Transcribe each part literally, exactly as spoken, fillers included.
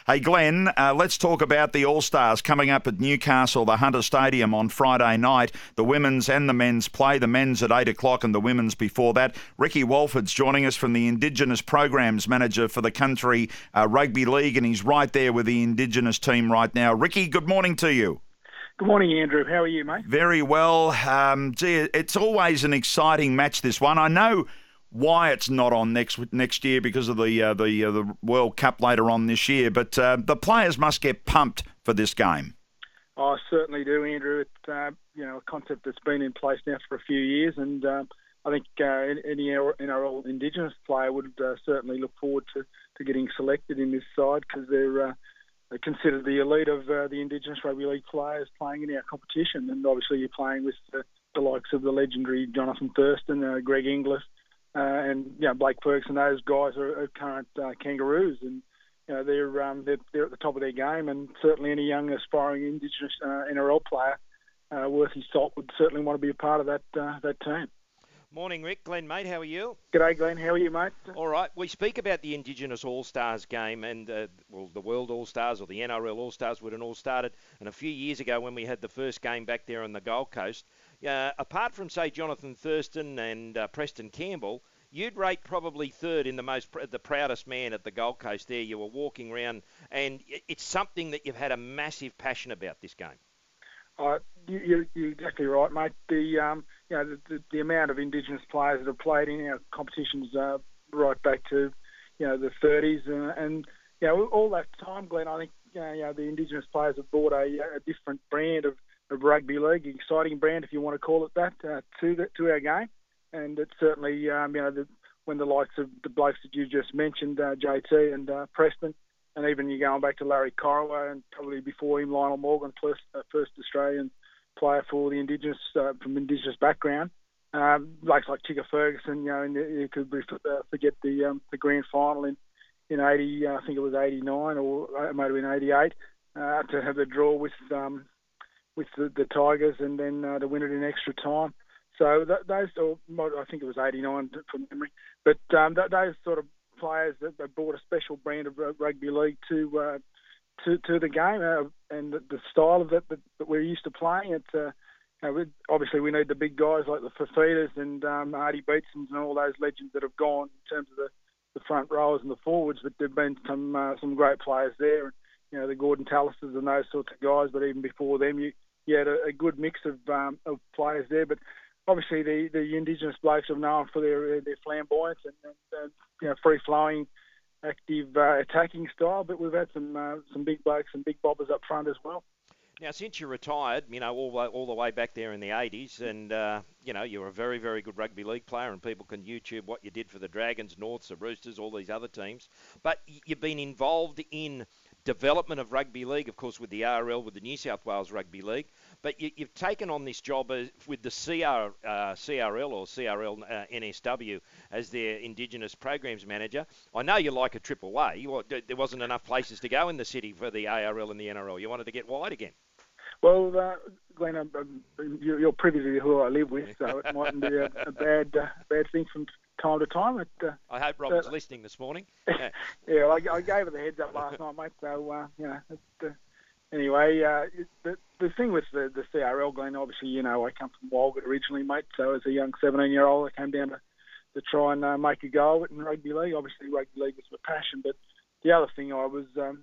Hey, Glenn, uh, let's talk about the All-Stars coming up at Newcastle, the Hunter Stadium on Friday night. The women's and the men's play. The men's at eight o'clock and the women's before that. Ricky Walford's joining us from the Indigenous Programs Manager for the country uh, Rugby League, and he's right there with the Indigenous team right now. Ricky, good morning to you. Good morning, Andrew. How are you, mate? Very well. Um, gee, it's always an exciting match, this one. I know why it's not on next next year because of the uh, the uh, the World Cup later on this year, but uh, the players must get pumped for this game. I certainly do, Andrew. It's uh, you know a concept that's been in place now for a few years, and uh, I think uh, any N R L Indigenous player would uh, certainly look forward to, to getting selected in this side because they're uh, they're considered the elite of uh, the Indigenous rugby league players playing in our competition, and obviously you're playing with uh, the likes of the legendary Jonathan Thurston, uh, Greg Inglis. Uh, and you know, Blake Ferguson, those guys are, are current uh, Kangaroos, and you know, they're, um, they're they're at the top of their game. And certainly, any young aspiring Indigenous uh, N R L player uh, worth his salt would certainly want to be a part of that uh, that team. Morning, Rick. Glenn, mate, how are you? G'day, Glenn. How are you, mate? All right. We speak about the Indigenous All-Stars game and, uh, well, the World All-Stars or the N R L All-Stars would have all started. And a few years ago when we had the first game back there on the Gold Coast, uh, apart from, say, Jonathan Thurston and uh, Preston Campbell, you'd rate probably third in the most the proudest man at the Gold Coast there. You were walking around, and it's something that you've had a massive passion about, this game. Uh, you, you're exactly right, mate. The um, you know the, the, the amount of Indigenous players that have played in our competitions uh, right back to you know the thirties, uh, and you know all that time, Glenn. I think you know, you know the Indigenous players have brought a, a different brand of, of rugby league, an exciting brand, if you want to call it that, uh, to the, to our game. And it's certainly, um, you know, the, when the likes of the blokes that you just mentioned, uh, J T and uh, Preston, and even you're going back to Larry Corowa and probably before him Lionel Morgan, first, uh, first Australian player for the Indigenous, uh, from Indigenous background. Um, blokes like Chicka Ferguson, you know, and you could uh, forget the um, the grand final in in eighty, uh, I think it was eighty-nine or it might have been eighty-eight, uh, to have the draw with um, with the, the Tigers and then uh, to win it in extra time. So th- those, or I think it was eighty-nine from memory, but um, th- those sort of players that, that brought a special brand of rugby league to uh, to, to the game uh, and the, the style of it that, that we're used to playing. It's uh, you know, we, obviously we need the big guys like the Fafitas and um, Artie Beetsons and all those legends that have gone in terms of the, the front rowers and the forwards, but there've been some uh, some great players there. You know, the Gordon Tallis's and those sorts of guys, but even before them, you, you had a, a good mix of um, of players there, but. Obviously, the, the Indigenous blokes are known for their their flamboyance and, and, and you know free flowing, active uh, attacking style. But we've had some uh, some big blokes and big bobbers up front as well. Now, since you're retired, you know all all the way back there in the eighties, and uh, you know you're a very very good rugby league player, and people can YouTube what you did for the Dragons, Norths, the Roosters, all these other teams. But you've been involved in development of rugby league, of course, with the R R L, with the New South Wales Rugby League. But you, you've taken on this job as, with the C R, uh, C R L or C R L uh, N S W as their Indigenous Programs Manager. I know you like a trip away. You, there wasn't enough places to go in the city for the A R L and the N R L. You wanted to get wide again. Well, uh, Glenn, um, you're, you're privy to who I live with, so it mightn't be a, a bad uh, bad thing from time to time. It, uh, I hope Robin's uh, listening this morning. Yeah, yeah well, I, I gave her the heads up last night, mate. So uh, you know, it, uh, anyway, uh, the the thing with the, the C R L, Glenn, obviously, you know, I come from Walgett originally, mate. So as a young seventeen-year-old, I came down to, to try and uh, make a go in rugby league. Obviously, rugby league was my passion, but the other thing I was um,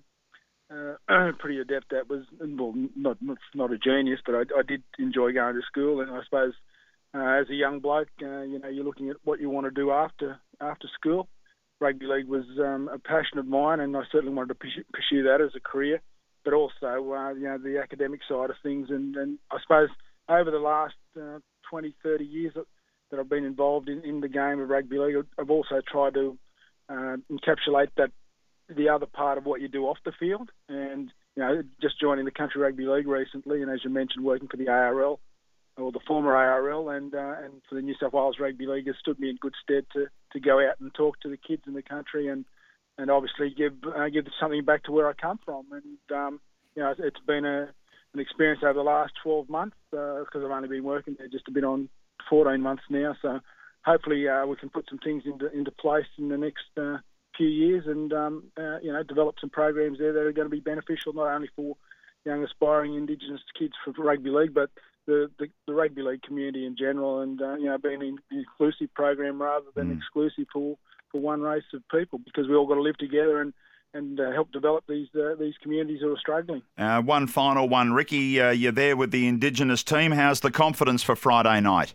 uh, pretty adept at was, well, not not, not a genius, but I, I did enjoy going to school, and I suppose uh, as a young bloke, uh, you know, you're looking at what you want to do after after school. Rugby league was um, a passion of mine, and I certainly wanted to pursue, pursue that as a career. But also, uh, you know, the academic side of things. And, and I suppose over the last uh, twenty, thirty years that I've been involved in, in the game of rugby league, I've also tried to uh, encapsulate that the other part of what you do off the field. And, you know, just joining the Country Rugby League recently, and as you mentioned, working for the A R L, or the former A R L, and uh, and for the New South Wales Rugby League has stood me in good stead to, to go out and talk to the kids in the country and and obviously give uh, give something back to where I come from. And um, you know, it's been a an experience over the last twelve months because uh, I've only been working there just a bit on fourteen months now. So hopefully uh, we can put some things into into place in the next uh, few years and um, uh, you know develop some programs there that are going to be beneficial not only for young aspiring Indigenous kids for rugby league, but the, the, the rugby league community in general, and uh, you know being an inclusive program rather than mm. exclusive for, for one race of people, because we all got to live together and and uh, help develop these uh, these communities who are struggling. Uh, one final one, Ricky. Uh, you're there with the Indigenous team. How's the confidence for Friday night?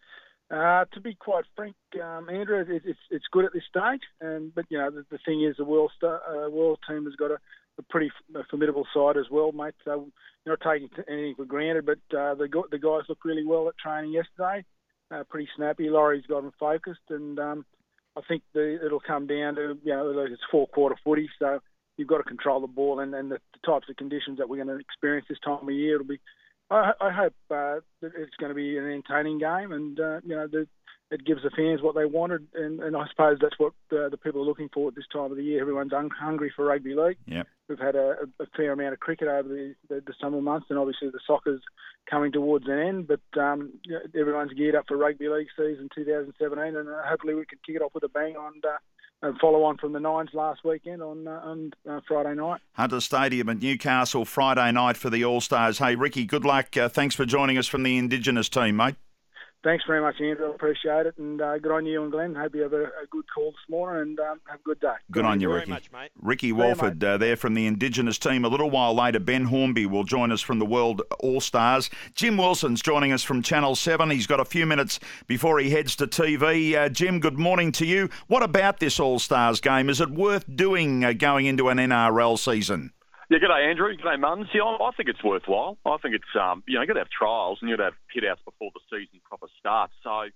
Uh, to be quite frank, um, Andrew, it, it's it's good at this stage. And but you know the, the thing is, the world star, uh, world team has got a, a pretty f- a formidable side as well, mate. So you're not taking anything for granted. But uh, the the guys look really well at training yesterday. Uh, pretty snappy. Laurie's got them focused, and um, I think the, it'll come down to, you know, it's four-quarter footy, so you've got to control the ball and, and the, the types of conditions that we're going to experience this time of year. It'll be, I, I hope uh, that it's going to be an entertaining game, and uh, you know, the, it gives the fans what they wanted, and, and I suppose that's what uh, the people are looking for at this time of the year. Everyone's un- hungry for rugby league. Yep. We've had a, a fair amount of cricket over the, the, the summer months, and obviously the soccer's coming towards an end, but um, you know, everyone's geared up for rugby league season two thousand seventeen, and uh, hopefully we can kick it off with a bang on uh, and follow on from the Nines last weekend on, uh, on uh, Friday night. Hunter Stadium at Newcastle Friday night for the All-Stars. Hey, Ricky, good luck. Uh, thanks for joining us from the Indigenous team, mate. Thanks very much, Andrew. I appreciate it. And uh, good on you and Glenn. Hope you have a, a good call this morning, and um, have a good day. Good, good on you, Ricky. Much, mate. Ricky Walford uh, there from the Indigenous team. A little while later, Ben Hornby will join us from the World All-Stars. Jim Wilson's joining us from Channel seven. He's got a few minutes before he heads to T V. Uh, Jim, good morning to you. What about this All-Stars game? Is it worth doing uh, going into an N R L season? Yeah, g'day Andrew, g'day Muns. Yeah, I think it's worthwhile. I think it's, um, you know, you've got to have trials and you've got to have hit-outs before the season proper starts. So I,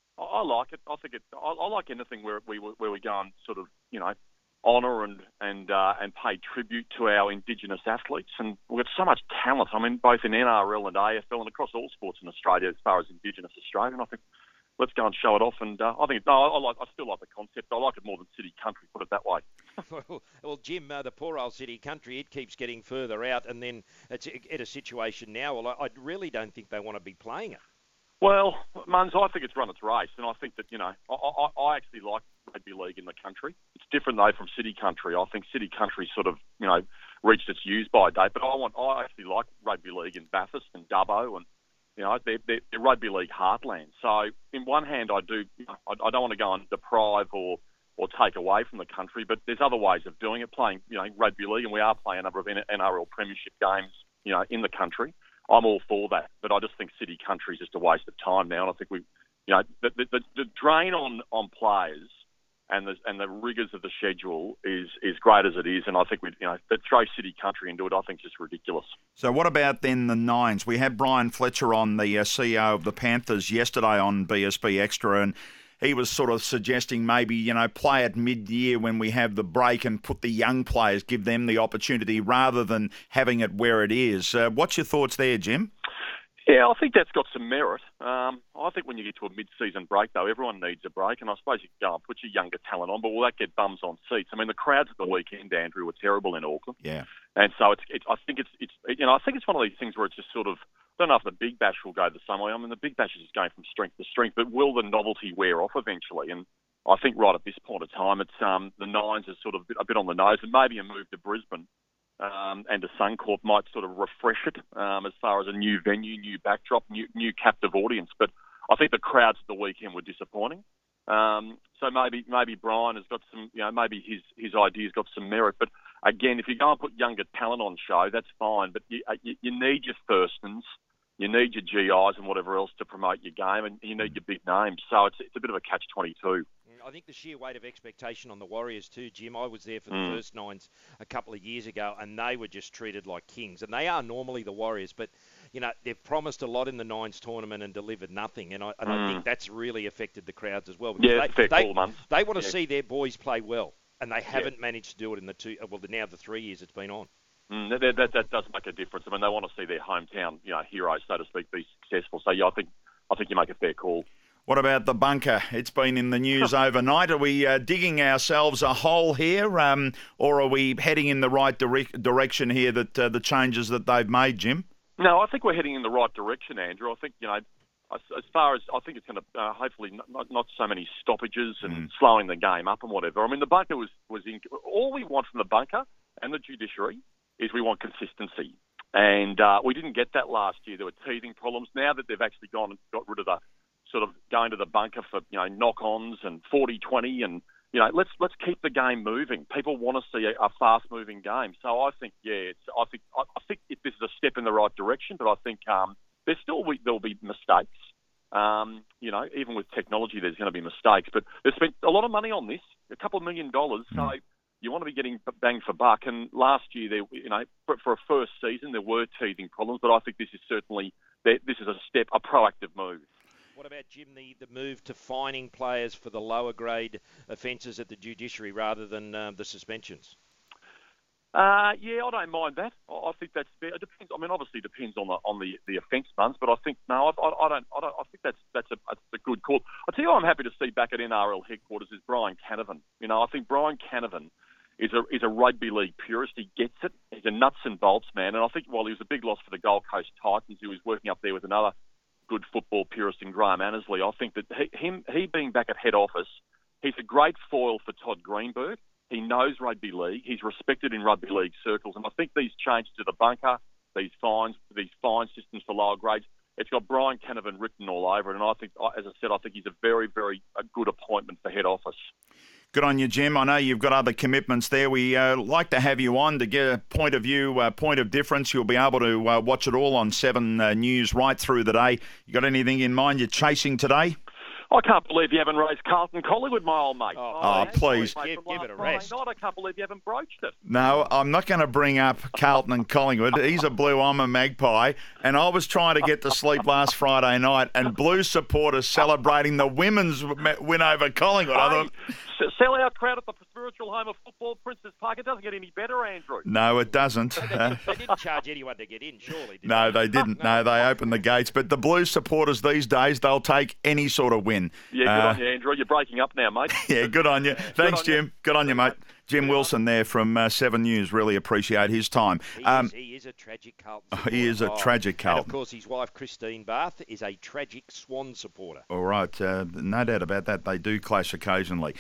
I like it. I think it. I, I like anything where we where we go and sort of, you know, honour and and uh, and pay tribute to our Indigenous athletes. And we've got so much talent. I mean, both in N R L and A F L and across all sports in Australia as far as Indigenous Australian. I think let's go and show it off. And uh, I think it, no, I, like. I still like the concept. I like it more than City Country. Put it that way. well, well, Jim, uh, the poor old City Country, it keeps getting further out, and then it's at a situation now. Well, I, I really don't think they want to be playing it. Well, Muns, I think it's run its race, and I think that, you know, I, I, I actually like rugby league in the country. It's different though from City Country. I think City Country sort of, you know, reached its use-by date, but I want, I actually like rugby league in Bathurst and Dubbo, and you know, they're, they're, they're rugby league heartland. So, in one hand, I do, you know, I, I don't want to go and deprive or or take away from the country, but there's other ways of doing it, playing, you know, rugby league, and we are playing a number of N R L premiership games, you know, in the country. I'm all for that, but I just think City Country is just a waste of time now, and I think we, you know, the, the, the drain on, on players and the and the rigours of the schedule is is great as it is, and I think we, you know, to throw City Country into it, I think is just ridiculous. So what about then the Nines? We had Brian Fletcher on, the uh, C E O of the Panthers, yesterday on B S B Extra, and he was sort of suggesting maybe, you know, play at mid-year when we have the break and put the young players, give them the opportunity rather than having it where it is. Uh, what's your thoughts there, Jim? Yeah, I think that's got some merit. Um, I think when you get to a mid-season break, though, everyone needs a break, and I suppose you can go and put your younger talent on, but will that get bums on seats? I mean, the crowds at the weekend, Andrew, were terrible in Auckland. Yeah. And so it's, it's I think it's, it's, you know, I think it's one of these things where it's just sort of, I don't know if the Big Bash will go the same way. I mean, the Big Bash is just going from strength to strength, but will the novelty wear off eventually? And I think right at this point of time, it's um, the Nines are sort of a bit, a bit on the nose, and maybe a move to Brisbane um, and to Suncorp might sort of refresh it um, as far as a new venue, new backdrop, new, new captive audience. But I think the crowds at the weekend were disappointing. Um, so maybe maybe Brian has got some, you know, maybe his his ideas got some merit. But again, if you go and put younger talent on show, that's fine. But you, you, you need your Thurstons, you need your G Is and whatever else to promote your game, and you need your big names. So it's it's a bit of a catch twenty-two. I think the sheer weight of expectation on the Warriors too, Jim. I was there for the mm. first Nines a couple of years ago, and they were just treated like kings. And they are normally the Warriors, but you know they've promised a lot in the Nines tournament and delivered nothing. And I, and mm. I think that's really affected the crowds as well. Yeah, they, fair they, call, man. They want to yeah. see their boys play well, and they haven't yeah. managed to do it in the two. Well, now the three years it's been on. Mm, that, that, that does make a difference. I mean, they want to see their hometown, you know, heroes, so to speak, be successful. So yeah, I think I think you make a fair call. What about the bunker? It's been in the news overnight. Are we uh, digging ourselves a hole here, um, or are we heading in the right dire- direction here, that uh, the changes that they've made, Jim? No, I think we're heading in the right direction, Andrew. I think, you know, as, as far as I think it's going to uh, hopefully not, not not so many stoppages and Mm. slowing the game up and whatever. I mean, the bunker was was in, all we want from the bunker and the judiciary is we want consistency, and uh, we didn't get that last year. There were teething problems. Now that they've actually gone and got rid of the sort of going to the bunker for you know knock-ons and forty twenty and you know let's let's keep the game moving. People want to see a, a fast-moving game, so I think yeah, it's, I think I, I think if this is a step in the right direction, but I think um, there's still there'll be mistakes. Um, you know, even with technology, there's going to be mistakes. But they've spent a lot of money on this, a couple of million dollars. So Mm. you want to be getting bang for buck. And last year, there, you know, for, for a first season, there were teething problems. But I think this is certainly this is a step, a proactive move. What about, Jim, the, the move to fining players for the lower grade offences at the judiciary rather than um, the suspensions? Uh, yeah, I don't mind that. I, I think that's fair. It depends. I mean, obviously, it depends on the on the, the offence months, but I think no, I, I, I don't. I don't. I think that's that's a that's a good call. I tell you, what I'm happy to see back at N R L headquarters is Brian Canavan. You know, I think Brian Canavan is a is a rugby league purist. He gets it. He's a nuts and bolts man, and I think while he was a big loss for the Gold Coast Titans, he was working up there with another good football purist in Graham Annesley. I think that he, him he being back at head office, he's a great foil for Todd Greenberg. He knows rugby league. He's respected in rugby league circles, and I think these changes to the bunker, these fines, these fine systems for lower grades, it's got Brian Canavan written all over it. And I think, as I said, I think he's a very, very a good appointment for head office. Good on you, Jim. I know you've got other commitments there. We uh, like to have you on to get a point of view, uh, point of difference. You'll be able to uh, watch it all on Seven uh, News right through the day. You got anything in mind you're chasing today? I can't believe you haven't raised Carlton Collingwood, my old mate. Oh, Oh, please. Give, give it a Friday rest. night, I can't believe you haven't broached it. No, I'm not going to bring up Carlton and Collingwood. He's a Blue, I'm a Magpie. And I was trying to get to sleep last Friday night, and Blue supporters celebrating the women's win over Collingwood. I thought, Hey, s- sell out crowd at the spiritual home of football, Princess Park. It doesn't get any better, Andrew. no, it doesn't. Uh, They didn't charge anyone to get in, surely, did no, they didn't. No, they opened the gates. But the Blue supporters these days, they'll take any sort of win. Yeah, good Uh, on you, Andrew. You're breaking up now, mate. Yeah, good on you. Thanks, on you. Jim. Good on you, mate. Jim Wilson there from uh, Seven News. Really appreciate his time. He, Um, is, he is a tragic Carlton oh, supporter. he is a Oh, tragic And, Carlton. of course, his wife, Christine Bath, is a tragic Swan supporter. All right, uh, no doubt about that. They do clash occasionally.